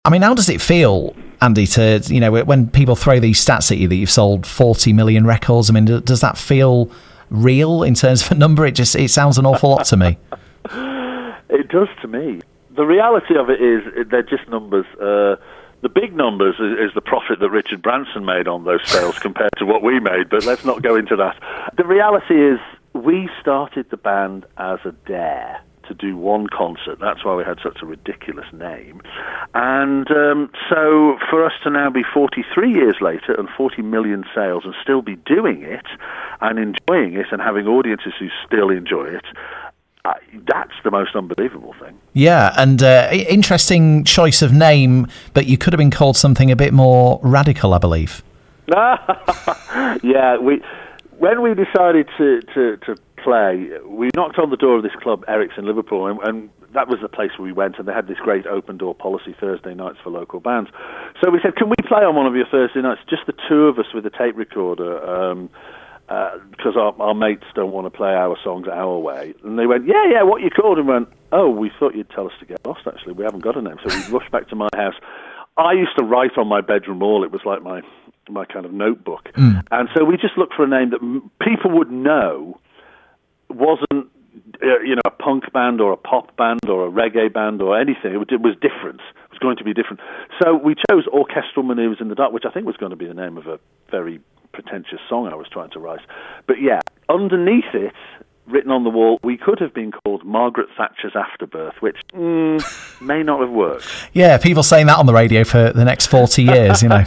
I mean, how does it feel, Andy, to, you know, when people throw these stats at you that you've sold 40 million records? I mean, does that feel real in terms of a number? It sounds an awful lot to me. It does to me. The reality of it is they're just numbers. The big numbers is the profit that Richard Branson made on those sales compared to what we made, but let's not go into that. The reality is we started the band as a dare to do one concert. That's why we had such a ridiculous name. And so for us to now be 43 years later and 40 million sales and still be doing it and enjoying it and having audiences who still enjoy it, that's the most unbelievable thing. Yeah, and interesting choice of name, but you could have been called something a bit more radical, I believe. Yeah, when we decided to play, we knocked on the door of this club, Eric's in Liverpool, and that was the place where we went, and they had this great open door policy Thursday nights for local bands. So we said, can we play on one of your Thursday nights, just the two of us with a tape recorder, because our mates don't want to play our songs our way. And they went, yeah, what you called? And went, oh, we thought you'd tell us to get lost, actually. We haven't got a name. So we rushed back to my house. I used to write on my bedroom wall. It was like my kind of notebook. And so we just looked for a name that people would know wasn't a punk band or a pop band or a reggae band or anything. It was different. It was going to be different. So we chose Orchestral Manoeuvres in the Dark, which I think was going to be the name of a very pretentious song I was trying to write. But yeah, underneath it, written on the wall, we could have been called Margaret Thatcher's Afterbirth, which may not have worked. Yeah, people saying that on the radio for the next 40 years, you know.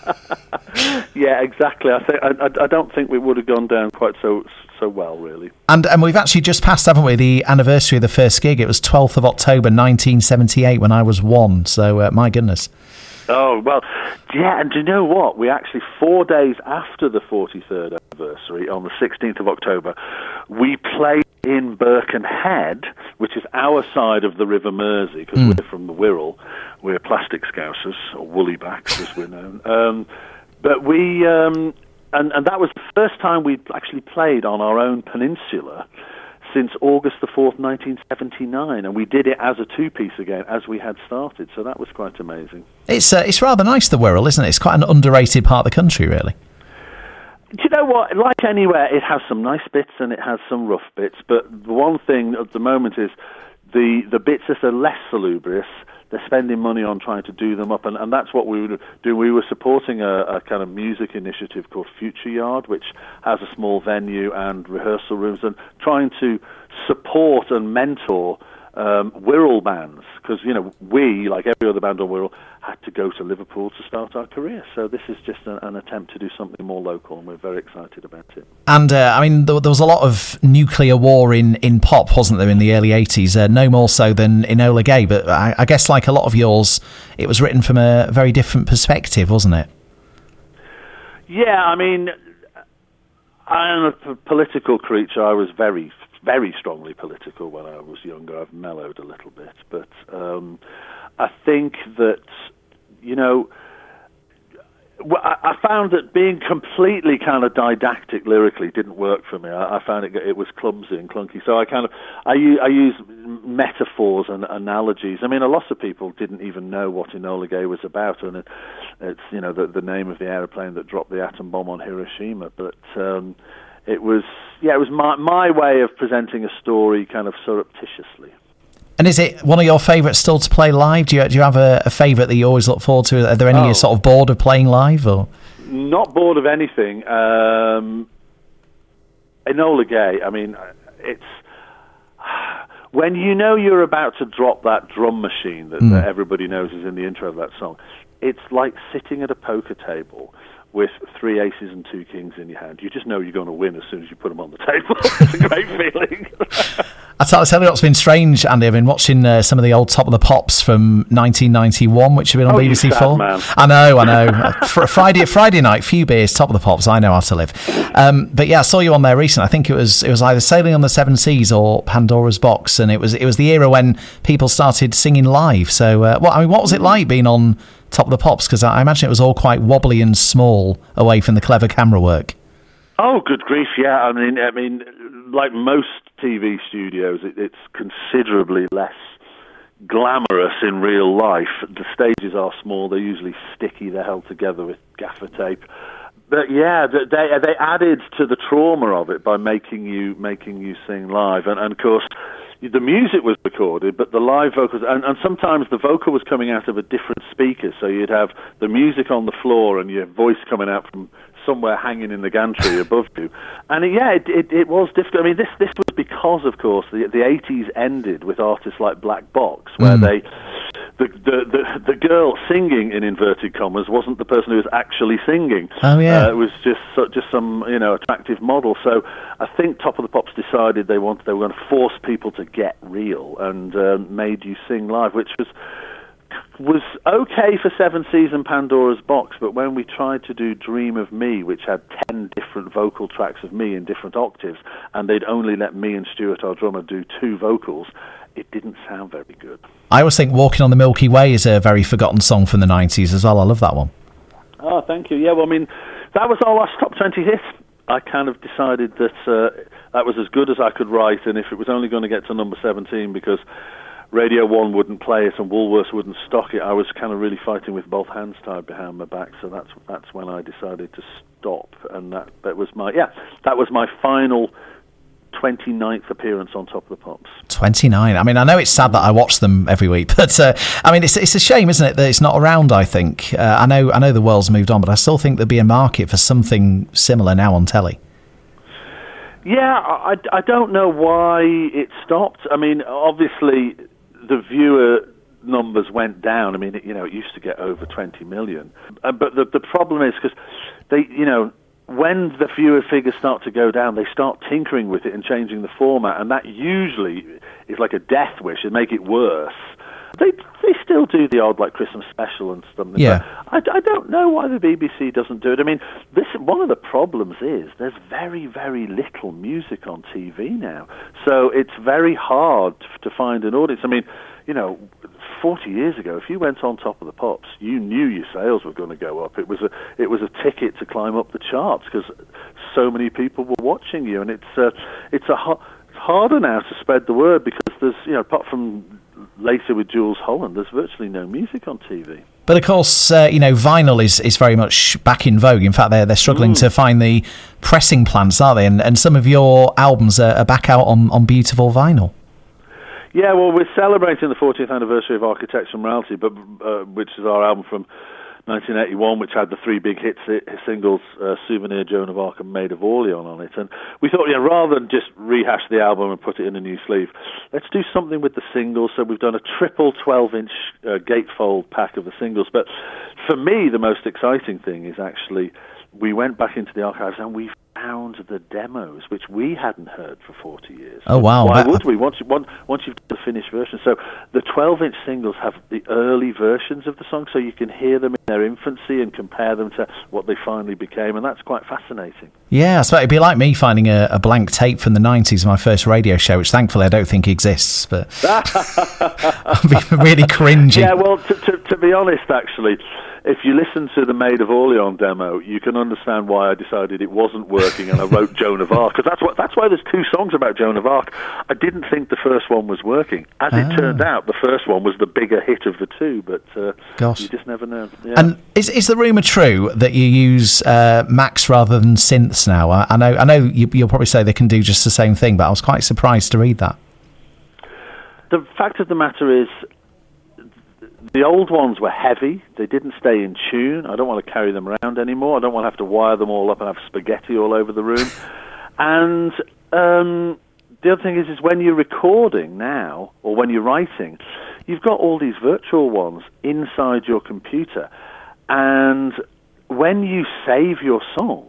Yeah, exactly. I don't think we would have gone down quite so well, really. And we've actually just passed, haven't we, the anniversary of the first gig. It was 12th of October 1978 when I was 1, so my goodness. Oh, well, yeah, and do you know what? We actually, 4 days after the 43rd anniversary, on the 16th of October, we played in Birkenhead, which is our side of the River Mersey, because we're from the Wirral. We're plastic scousers, or woolly backs, as we're known. But we, and that was the first time we'd actually played on our own peninsula since August the 4th, 1979, and we did it as a two-piece again, as we had started, so that was quite amazing. It's rather nice, the Wirral, isn't it? It's quite an underrated part of the country, really. Do you know what? Like anywhere, it has some nice bits and it has some rough bits, but the one thing at the moment is the bits that are less salubrious, they're spending money on trying to do them up, and that's what we would do. We were supporting a kind of music initiative called Future Yard, which has a small venue and rehearsal rooms, and trying to support and mentor Wirral bands, because, you know, we, like every other band on Wirral, had to go to Liverpool to start our career. So this is just an attempt to do something more local, and we're very excited about it. And, I mean, there was a lot of nuclear war in pop, wasn't there, in the early 80s? No more so than Enola Gay, but I guess, like a lot of yours, it was written from a very different perspective, wasn't it? Yeah, I mean, I'm a political creature. I was very, very strongly political when I was younger. I've mellowed a little bit, but I think that, you know, I found that being completely kind of didactic lyrically didn't work for me. I found it was clumsy and clunky. So I use metaphors and analogies. I mean, a lot of people didn't even know what Enola Gay was about, and it's, you know, the name of the aeroplane that dropped the atom bomb on Hiroshima. But it was my way of presenting a story kind of surreptitiously. And is it one of your favourites still to play live? Do you have a favourite that you always look forward to? Are there any you're sort of bored of playing live? Or not bored of anything. Enola Gay, I mean, it's when you know you're about to drop that drum machine that everybody knows is in the intro of that song, it's like sitting at a poker table with 3 aces and 2 kings in your hand. You just know you're going to win as soon as you put them on the table. It's a great feeling. I tell you what's been strange, Andy. I've been watching some of the old Top of the Pops from 1991, which have been on BBC Four. Man. I know. For a Friday night, few beers, Top of the Pops. I know how to live. But yeah, I saw you on there recently. I think it was either Sailing on the Seven Seas or Pandora's Box, and it was the era when people started singing live. So, what was it like being on Top of the Pops? Because I imagine it was all quite wobbly and small away from the clever camera work. Oh, good grief! Yeah, I mean, like most TV studios, it's considerably less glamorous in real life. The stages are small, they're usually sticky, they're held together with gaffer tape. But yeah, they added to the trauma of it by making you sing live, and of course the music was recorded, but the live vocals, and sometimes the vocal was coming out of a different speaker, so you'd have the music on the floor and your voice coming out from somewhere hanging in the gantry above you. And it was difficult. I mean, this was because, of course, the 80s ended with artists like Black Box, where the girl singing, in inverted commas, wasn't the person who was actually singing. Oh, yeah. It was just some attractive model. So I think Top of the Pops decided they were going to force people to get real and made you sing live, which was okay for Seven Seas and Pandora's Box, but when we tried to do Dream of Me, which had 10 different vocal tracks of me in different octaves, and they'd only let me and Stuart, our drummer, do 2 vocals, it didn't sound very good. I always think Walking on the Milky Way is a very forgotten song from the 90s as well. I love that one. Oh, thank you. Yeah, well, I mean, that was our last top 20 hit. I kind of decided that that was as good as I could write, and if it was only going to get to number 17 because Radio 1 wouldn't play it and Woolworths wouldn't stock it, I was kind of really fighting with both hands tied behind my back. So that's when I decided to stop, and that was my final 29th appearance on Top of the Pops. 29. I mean, I know it's sad that I watch them every week, but I mean, it's a shame, isn't it, that it's not around. I think I know the world's moved on, but I still think there'd be a market for something similar now on telly. Yeah, I don't know why it stopped. I mean, obviously the viewer numbers went down. I mean, it used to get over 20 million. But the problem is because when the viewer figures start to go down, they start tinkering with it and changing the format, and that usually is like a death wish and make it worse. They still do the odd like Christmas special and stuff. Yeah. But I don't know why the BBC doesn't do it. I mean, one of the problems is there's very, very little music on TV now, so it's very hard to find an audience. I mean, 40 years ago, if you went on Top of the Pops, you knew your sales were going to go up. It was a ticket to climb up the charts because so many people were watching you, and it's harder now to spread the word because there's apart from later with Jools Holland, there's virtually no music on TV. But of course, vinyl is very much back in vogue. In fact, they're struggling to find the pressing plants, aren't they? And some of your albums are back out on beautiful vinyl. Yeah, well, we're celebrating the 40th anniversary of Architecture and Morality, which is our album from 1981, which had the 3 big hit singles, Souvenir, Joan of Arc, and Maid of Orleans on it. And we thought, rather than just rehash the album and put it in a new sleeve, let's do something with the singles. So we've done a triple 12-inch gatefold pack of the singles. But for me, the most exciting thing is actually we went back into the archives and we found the demos, which we hadn't heard for 40 years. Oh, wow. Why would we? Once you've done the finished version. So the 12-inch singles have the early versions of the song, so you can hear them in their infancy and compare them to what they finally became, and that's quite fascinating. Yeah, so it'd be like me finding a blank tape from the 90s, my first radio show, which thankfully I don't think exists, but I'd be really cringy. Yeah, well, to be honest, actually, if you listen to the Maid of Orleans demo, you can understand why I decided it wasn't working and I wrote Joan of Arc, because that's why there's 2 songs about Joan of Arc. I didn't think the first one was working. As it turned out, the first one was the bigger hit of the 2, but you just never know. Yeah. And is the rumour true that you use Macs rather than synths now? I know you'll probably say they can do just the same thing, but I was quite surprised to read that. The fact of the matter is, the old ones were heavy. They didn't stay in tune. I don't want to carry them around anymore. I don't want to have to wire them all up and have spaghetti all over the room. And the other thing is when you're recording now, or when you're writing, you've got all these virtual ones inside your computer. And when you save your song,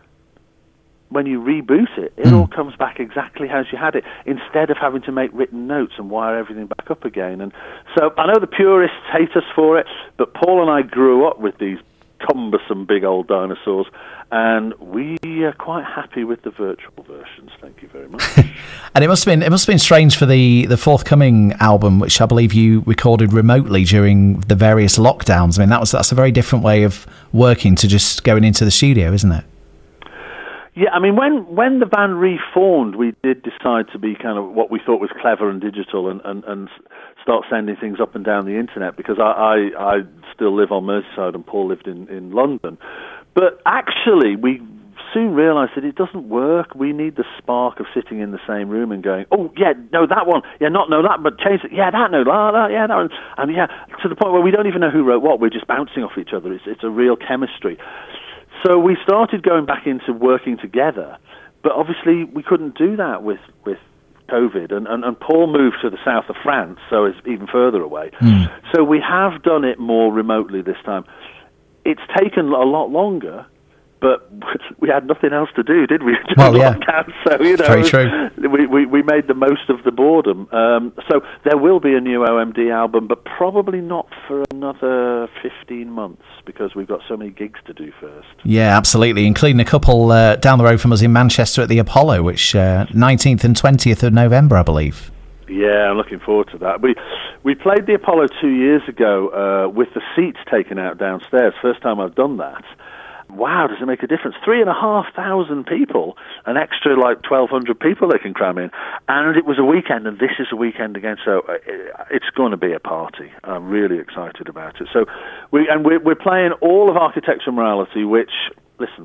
when you reboot it, it all comes back exactly as you had it, instead of having to make written notes and wire everything back up again. And so I know the purists hate us for it, but Paul and I grew up with these cumbersome big old dinosaurs, and we are quite happy with the virtual versions. Thank you very much. And it must have been strange for the forthcoming album, which I believe you recorded remotely during the various lockdowns. I mean, that's a very different way of working to just going into the studio, isn't it? Yeah, I mean, when the band reformed, we did decide to be kind of what we thought was clever and digital and start sending things up and down the internet, because I still live on Merseyside and Paul lived in London. But actually, we soon realised that it doesn't work. We need the spark of sitting in the same room and going, oh, yeah, no, that one. Yeah, not no, that, but change it. Yeah, that, no, that, yeah, that one. And yeah, to the point where we don't even know who wrote what. We're just bouncing off each other. It's a real chemistry. So we started going back into working together, but obviously we couldn't do that with COVID, and Paul moved to the south of France, so it's even further away. So we have done it more remotely this time. It's taken a lot longer, but we had nothing else to do, did we? Well, yeah. So, very true. We made the most of the boredom. So there will be a new OMD album, but probably not for another 15 months, because we've got so many gigs to do first. Yeah, absolutely, including a couple down the road from us in Manchester at the Apollo, which 19th and 20th of November, I believe. Yeah, I'm looking forward to that. We played the Apollo 2 years ago with the seats taken out downstairs. First time I've done that. Wow, does it make a difference? 3,500 people, an extra 1,200 people they can cram in. And it was a weekend, and this is a weekend again, so it's going to be a party. I'm really excited about it. So we're playing all of Architecture Morality, which, listen,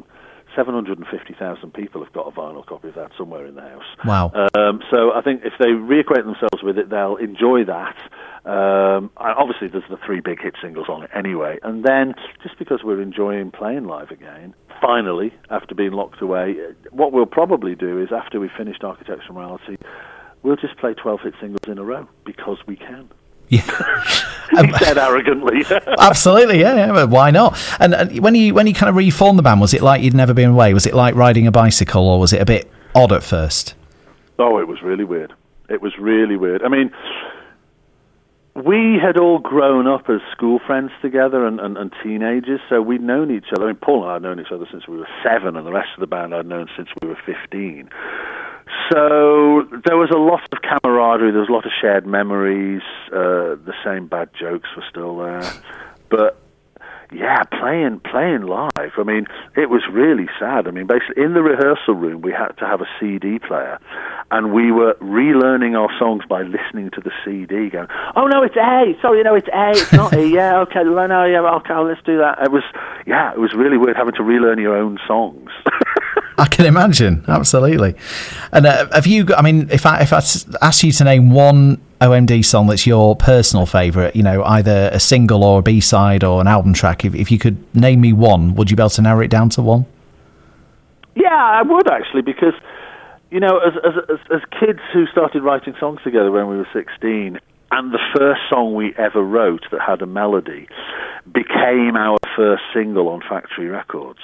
750,000 people have got a vinyl copy of that somewhere in the house. Wow. So I think if they reacquaint themselves with it, they'll enjoy that. Obviously, there's the 3 big hit singles on it anyway. And then, just because we're enjoying playing live again, finally, after being locked away, what we'll probably do is, after we've finished Architecture Morality, we'll just play 12 hit singles in a row, because we can. Yeah. He said arrogantly. Absolutely, yeah, but why not? And when you kind of reformed the band, was it like you'd never been away? Was it like riding a bicycle, or was it a bit odd at first? Oh, it was really weird. It was really weird. I mean, we had all grown up as school friends together and teenagers, so we'd known each other. I mean, Paul and I had known each other since we were 7, and the rest of the band I'd known since we were 15. So there was a lot of camaraderie, there was a lot of shared memories, the same bad jokes were still there. But yeah, playing live, I mean, it was really sad. I mean, basically, in the rehearsal room, we had to have a CD player, and we were relearning our songs by listening to the CD, going, oh, no, it's A, sorry, no, it's A, it's not E, yeah, okay, no, yeah, okay, let's do that. It was really weird having to relearn your own songs. I can imagine, absolutely. And have you got, I mean, if I asked you to name one OMD song that's your personal favourite, either a single or a B-side or an album track, if you could name me one, would you be able to narrow it down to one? Yeah, I would, actually, because, as kids who started writing songs together when we were 16, and the first song we ever wrote that had a melody became our first single on Factory Records,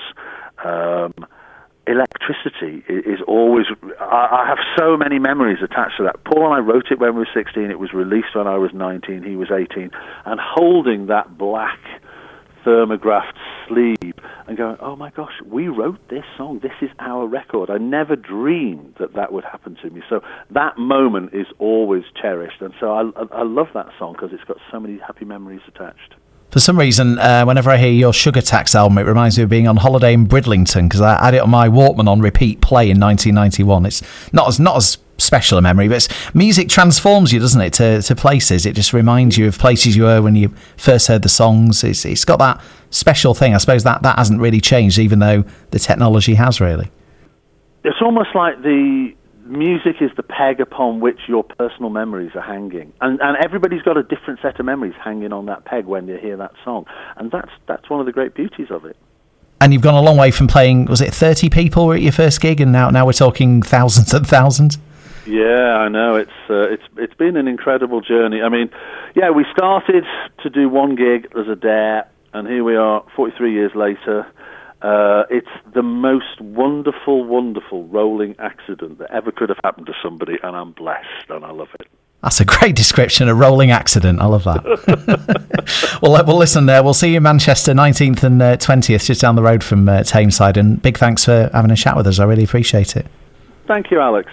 Electricity is always... I have so many memories attached to that. Paul and I wrote it when we were 16. It was released when I was 19. He was 18. And holding that black thermographed sleeve and going, oh my gosh, we wrote this song. This is our record. I never dreamed that would happen to me. So that moment is always cherished. And so I love that song because it's got so many happy memories attached. For some reason, whenever I hear your Sugar Tax album, it reminds me of being on holiday in Bridlington, because I had it on my Walkman on repeat play in 1991. It's not as special a memory, but music transforms you, doesn't it, to places. It just reminds you of places you were when you first heard the songs. It's got that special thing. I suppose that hasn't really changed, even though the technology has, really. It's almost like the music is the peg upon which your personal memories are hanging, and everybody's got a different set of memories hanging on that peg when you hear that song, and that's one of the great beauties of it. And you've gone a long way from playing, was it 30 people at your first gig, and now we're talking thousands and thousands? Yeah, I know, it's been an incredible journey. I mean, yeah, we started to do one gig as a dare, and here we are 43 years later. It's the most wonderful, wonderful rolling accident that ever could have happened to somebody, and I'm blessed, and I love it. That's a great description, a rolling accident. I love that. Well, listen, we'll see you in Manchester 19th and 20th, just down the road from Tameside, and big thanks for having a chat with us. I really appreciate it. Thank you, Alex.